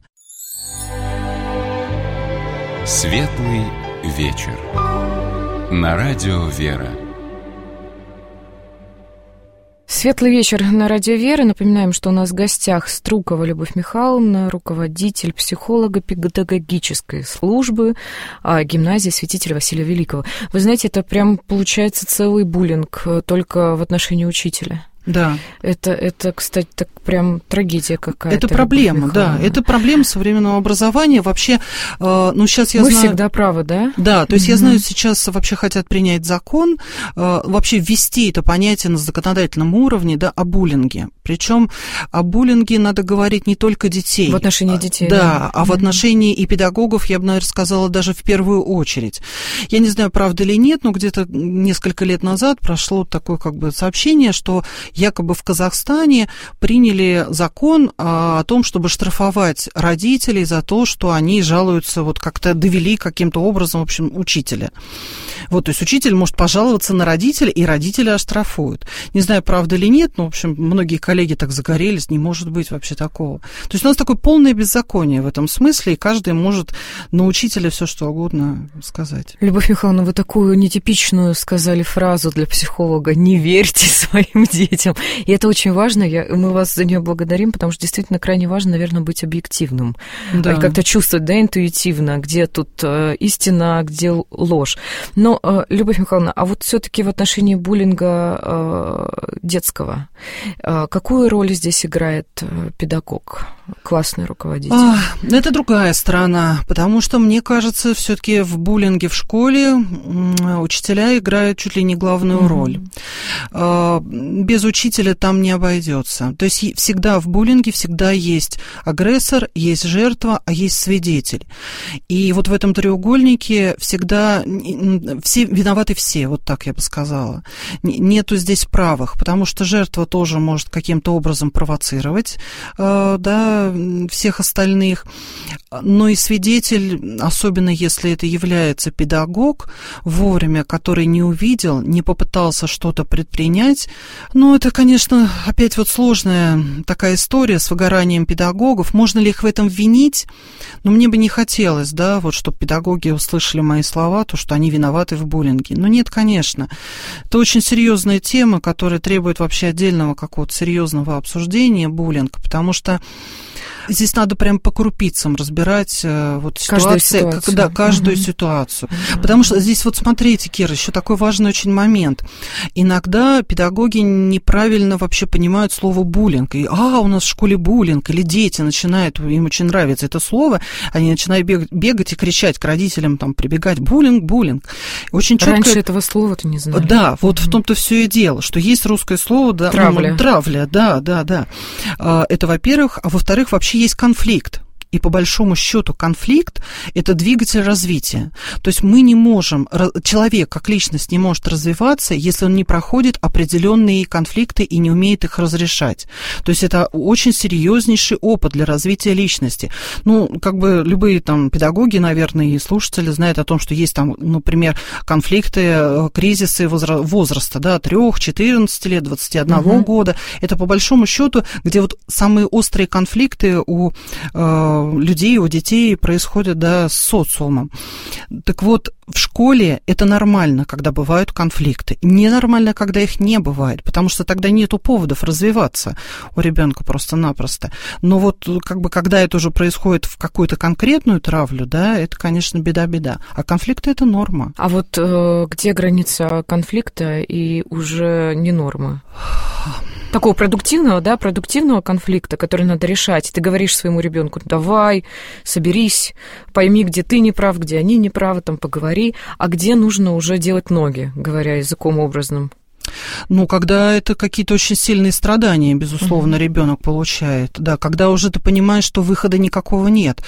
Светлый вечер. На радио «Вера». Светлый вечер на радио «Вера». Напоминаем, что у нас в гостях Струкова Любовь Михайловна, руководитель психолого-педагогической службы гимназии Святителя Василия Великого. Вы знаете, это прям получается целый буллинг только в отношении учителя. Да. Это, это, кстати, так прям трагедия какая-то. Это проблема, да. Это проблема современного образования. Вообще, э, ну, сейчас я Мы знаю... Мы всегда правы, да? Да, то есть угу. я знаю, сейчас вообще хотят принять закон, э, вообще ввести это понятие на законодательном уровне, да, о буллинге. Причем о буллинге надо говорить не только детей. В отношении детей. Да, да. а в отношении и педагогов, я бы, наверное, сказала, даже в первую очередь. Я не знаю, правда или нет, но где-то несколько лет назад прошло такое как бы сообщение, что якобы в Казахстане приняли закон о том, чтобы штрафовать родителей за то, что они жалуются, вот как-то довели каким-то образом, в общем, учителя. Вот, то есть учитель может пожаловаться на родителя, и родителя оштрафуют. Не знаю, правда или нет, но, в общем, многие коллеги так загорелись, не может быть вообще такого. То есть у нас такое полное беззаконие в этом смысле, и каждый может на учителя все что угодно сказать. Любовь Михайловна, вы такую нетипичную сказали фразу для психолога: «Не верьте своим детям». И это очень важно, я, мы вас за нее благодарим, потому что действительно крайне важно, наверное, быть объективным. Да. И как-то чувствовать, да, интуитивно, где тут э, истина, а где ложь. Но, э, Любовь Михайловна, а вот все-таки в отношении буллинга э, детского, э, какую роль здесь играет э, педагог, классный руководитель? А, это другая сторона, потому что, мне кажется, все-таки в буллинге в школе учителя играют чуть ли не главную mm-hmm. роль. Э, без учителя там не обойдется. То есть всегда в буллинге всегда есть агрессор, есть жертва, а есть свидетель. И вот в этом треугольнике всегда все виноваты все, вот так я бы сказала. Нету здесь правых, потому что жертва тоже может каким-то образом провоцировать, да, всех остальных. Но и свидетель, особенно если это является педагог, вовремя, который не увидел, не попытался что-то предпринять, ну, это, конечно, опять вот сложная такая история с выгоранием педагогов. Можно ли их в этом винить? Но мне бы не хотелось, да, вот, чтобы педагоги услышали мои слова, то, что они виноваты в буллинге. Но нет, конечно. Это очень серьезная тема, которая требует вообще отдельного какого-то серьезного обсуждения, буллинг, потому что здесь надо прям по крупицам разбирать вот каждую ситуации, ситуацию. Как, да, каждую uh-huh. ситуацию. Uh-huh. Потому что здесь вот смотрите, Кира, еще такой важный очень момент. Иногда педагоги неправильно вообще понимают слово буллинг. И, а, у нас в школе буллинг. Или дети начинают, им очень нравится это слово, они начинают бегать, бегать и кричать к родителям, там, прибегать: буллинг, буллинг. Очень четко... Раньше этого слова-то не знали. Да, вот uh-huh. в том-то все и дело, что есть русское слово... Да, травля. Ну, травля, да, да, да. Это, во-первых. А во-вторых, вообще есть конфликт. И по большому счету конфликт – это двигатель развития. То есть мы не можем, человек как личность не может развиваться, если он не проходит определенные конфликты и не умеет их разрешать. То есть это очень серьезнейший опыт для развития личности. Ну, как бы любые там педагоги, наверное, и слушатели знают о том, что есть там, например, конфликты, кризисы возраста, да, трех-четырнадцати лет, двадцати одного угу. года. Это по большому счету, где вот самые острые конфликты у людей, у детей происходит, да, с социумом. Так вот, в школе это нормально, когда бывают конфликты. Ненормально, когда их не бывает, потому что тогда нету поводов развиваться у ребенка просто-напросто. Но вот как бы когда это уже происходит в какую-то конкретную травлю, да, это, конечно, беда-беда. А конфликты – это норма. А вот э, где граница конфликта и уже не нормы? Такого продуктивного, да, продуктивного конфликта, который надо решать. И ты говоришь своему ребенку: давай, соберись, пойми, где ты не прав, где они не правы, там поговори, а где нужно уже делать ноги, говоря языком образным. Ну, когда это какие-то очень сильные страдания, безусловно, mm-hmm. ребенок получает. Да, когда уже ты понимаешь, что выхода никакого нет,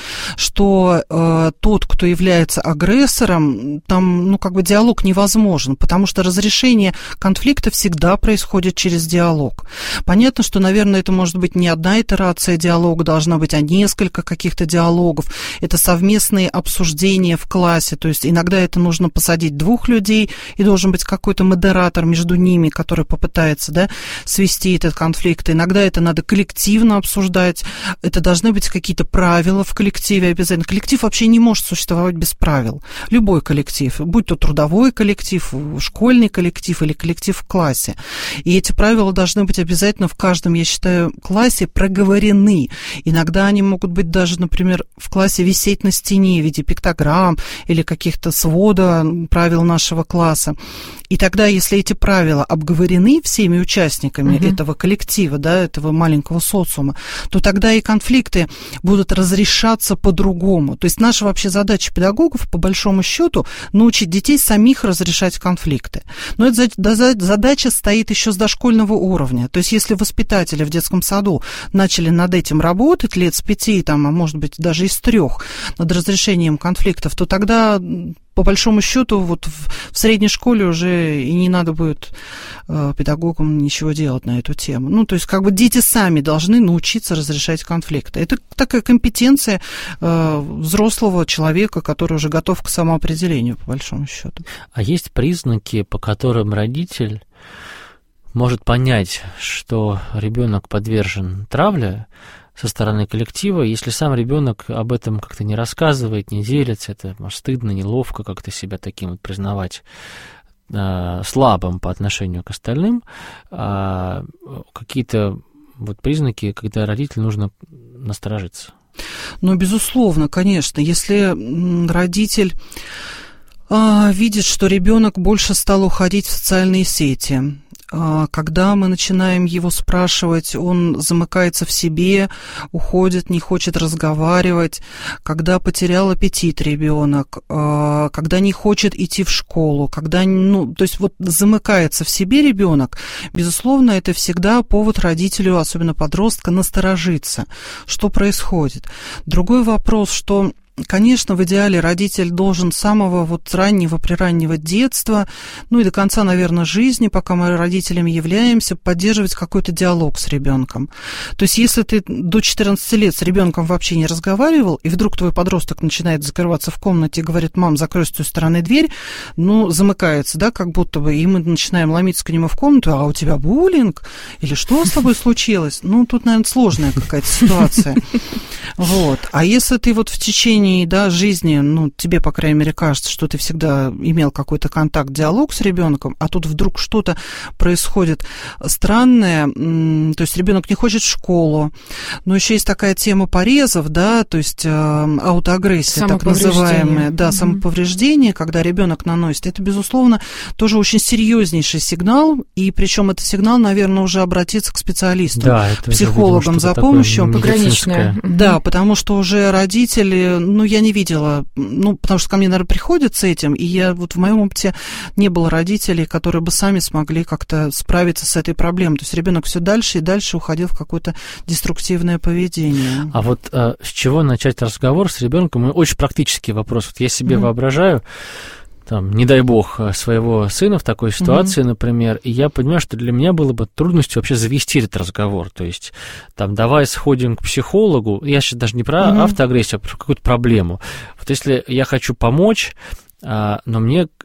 что э, тот, кто является агрессором, там, ну, как бы диалог невозможен, потому что разрешение конфликта всегда происходит через диалог. Понятно, что, наверное, это может быть не одна итерация диалога, должна быть, а несколько каких-то диалогов. Это совместные обсуждения в классе, то есть иногда это нужно посадить двух людей, и должен быть какой-то модератор между ними, который попытается, да, свести этот конфликт. Иногда это надо коллективно обсуждать. Это должны быть какие-то правила в коллективе обязательно. Коллектив вообще не может существовать без правил. Любой коллектив, будь то трудовой коллектив, школьный коллектив или коллектив в классе. И эти правила должны быть обязательно в каждом, я считаю, классе проговорены. Иногда они могут быть даже, например, в классе висеть на стене в виде пиктограмм или каких-то свода правил нашего класса. И тогда, если эти правила обговорены всеми участниками uh-huh. этого коллектива, да, этого маленького социума, то тогда и конфликты будут разрешаться по-другому. То есть наша вообще задача педагогов, по большому счету, научить детей самих разрешать конфликты. Но эта задача стоит еще с дошкольного уровня. То есть если воспитатели в детском саду начали над этим работать лет с пяти, там, а может быть даже и с трех, над разрешением конфликтов, то тогда, по большому счету, вот в, в средней школе уже и не надо будет э, педагогам ничего делать на эту тему. Ну, то есть, как бы дети сами должны научиться разрешать конфликты. Это такая компетенция э, взрослого человека, который уже готов к самоопределению, по большому счету. А есть признаки, по которым родитель может понять, что ребенок подвержен травле со стороны коллектива, если сам ребенок об этом как-то не рассказывает, не делится, это, может, стыдно, неловко как-то себя таким вот признавать э, слабым по отношению к остальным, а какие-то вот признаки, когда родителю нужно насторожиться? Ну, безусловно, конечно, если родитель э, видит, что ребенок больше стал уходить в социальные сети, когда мы начинаем его спрашивать, он замыкается в себе, уходит, не хочет разговаривать, когда потерял аппетит ребенок, когда не хочет идти в школу, когда, ну, то есть вот замыкается в себе ребенок, безусловно, это всегда повод родителю, особенно подростка, насторожиться, что происходит. Другой вопрос, что конечно, в идеале родитель должен с самого вот раннего, прираннего детства, ну и до конца, наверное, жизни, пока мы родителями являемся, поддерживать какой-то диалог с ребенком. То есть, если ты до четырнадцати лет с ребенком вообще не разговаривал, и вдруг твой подросток начинает закрываться в комнате и говорит: мам, закрой с той стороны дверь, ну, замыкается, да, как будто бы, и мы начинаем ломиться к нему в комнату: а у тебя буллинг? Или что с тобой случилось? Ну, тут, наверное, сложная какая-то ситуация. Вот. А если ты вот в течение Да, жизни, ну, тебе, по крайней мере, кажется, что ты всегда имел какой-то контакт, диалог с ребенком, а тут вдруг что-то происходит странное, то есть ребенок не хочет в школу, но еще есть такая тема порезов, да, то есть аутоагрессия, так называемая, да, mm-hmm. самоповреждение, когда ребенок наносит, это, безусловно, тоже очень серьезнейший сигнал, и причем это сигнал, наверное, уже обратиться к специалисту, да, к психологам за помощью. Пограничное. Да, потому что уже родители, ну, я не видела, ну, потому что ко мне, наверное, приходят с этим, и я вот в моем опыте не было родителей, которые бы сами смогли как-то справиться с этой проблемой. То есть ребенок все дальше и дальше уходил в какое-то деструктивное поведение. А вот а, с чего начать разговор с ребенком? Очень практический вопрос. Вот я себе mm-hmm. воображаю, там, не дай бог, своего сына в такой ситуации, mm-hmm. например, и я понимаю, что для меня было бы трудностью вообще завести этот разговор. То есть, там, давай сходим к психологу, я сейчас даже не про mm-hmm. автоагрессию, а про какую-то проблему. Вот если я хочу помочь, а, но мне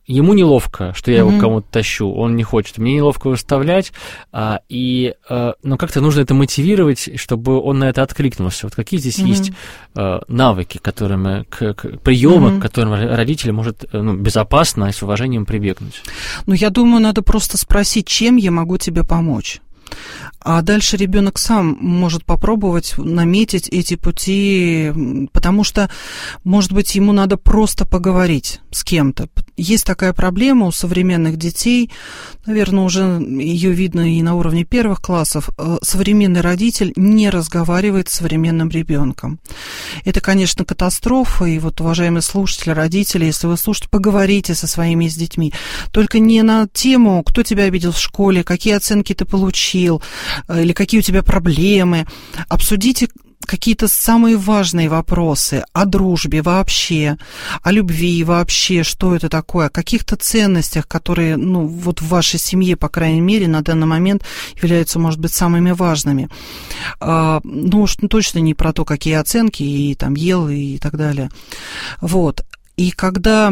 ему неловко, что я Мгм. его кому-то тащу, он не хочет, мне неловко выставлять, а, и, а, ну, как-то нужно это мотивировать, чтобы он на это откликнулся. Вот какие здесь Мгм. есть а, навыки, которыми, к, к, приемы, Мгм. к которым родитель может, ну, безопасно и с уважением прибегнуть? Ну, я думаю, надо просто спросить, чем я могу тебе помочь. А дальше ребенок сам может попробовать наметить эти пути, потому что, может быть, ему надо просто поговорить с кем-то. Есть такая проблема у современных детей, наверное, уже ее видно и на уровне первых классов. Современный родитель не разговаривает с современным ребенком. Это, конечно, катастрофа, и вот, уважаемые слушатели, родители, если вы слушаете, поговорите со своими с детьми. Только не на тему, кто тебя обидел в школе, какие оценки ты получил, или какие у тебя проблемы. Обсудите какие-то самые важные вопросы о дружбе вообще, о любви вообще, что это такое, о каких-то ценностях, которые, ну, вот в вашей семье, по крайней мере, на данный момент являются, может быть, самыми важными. А, ну, уж точно не про то, какие оценки, и там ел, и так далее. Вот. И когда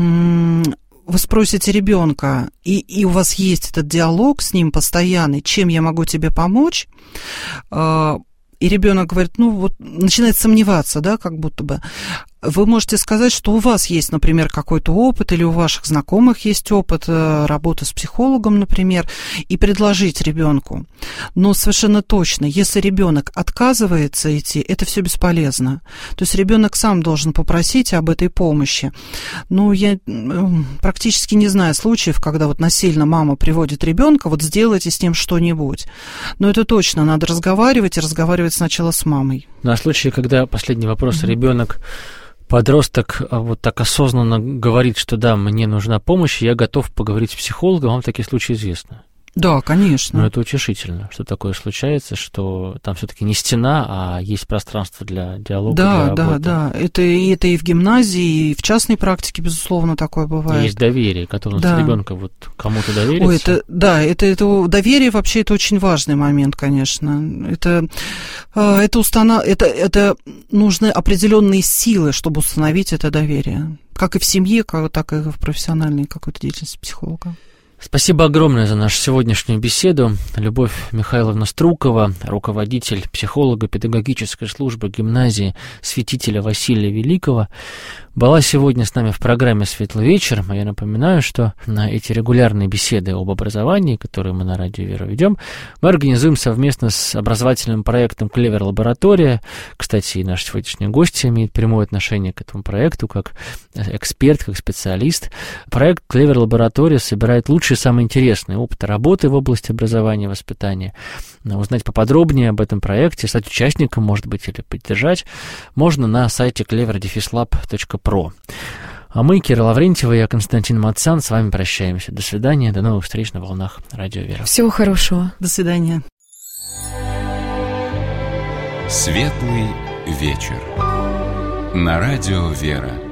вы спросите ребенка, и, и у вас есть этот диалог с ним постоянный, чем я могу тебе помочь, и ребенок говорит, ну вот, начинает сомневаться, да, как будто бы, вы можете сказать, что у вас есть, например, какой-то опыт, или у ваших знакомых есть опыт работы с психологом, например, и предложить ребенку. Но совершенно точно, если ребенок отказывается идти, это все бесполезно. То есть ребенок сам должен попросить об этой помощи. Ну, я практически не знаю случаев, когда вот насильно мама приводит ребенка, вот сделайте с ним что-нибудь. Но это точно, надо разговаривать, и разговаривать сначала с мамой. На случай, когда, последний вопрос, Мгм. ребенок, подросток вот так осознанно говорит, что да, мне нужна помощь, я готов поговорить с психологом, вам такие случаи известны? Да, конечно. Но это утешительно, что такое случается, что там все-таки не стена, а есть пространство для диалога, Да, для да, работы. да. Это, и это и в гимназии, и в частной практике, безусловно, такое бывает. Есть доверие, которое Да. ребенка вот кому-то довериться. Ой, это, да, это, это доверие вообще это очень важный момент, конечно. Это, это, установ... это, это нужны определенные силы, чтобы установить это доверие. Как и в семье, как, так и в профессиональной какой-то деятельности психолога. Спасибо огромное за нашу сегодняшнюю беседу. Любовь Михайловна Струкова, руководитель психолого-педагогической службы гимназии святителя Василия Великого, была сегодня с нами в программе «Светлый вечер». Я напоминаю, что на эти регулярные беседы об образовании, которые мы на Радио Вера ведем, мы организуем совместно с образовательным проектом «Клевер Лаборатория». Кстати, и наш сегодняшний гость имеет прямое отношение к этому проекту, как эксперт, как специалист. Проект «Клевер Лаборатория» собирает лучшие и самые интересные опыты работы в области образования и воспитания. Узнать поподробнее об этом проекте, стать участником, может быть, или поддержать, можно на сайте клевер дефис лаб точка про. А мы, Кира Лаврентьева и я, Константин Мацан, с вами прощаемся. До свидания, до новых встреч на волнах Радио Вера. Всего хорошего. До свидания. Светлый вечер. На Радио Вера.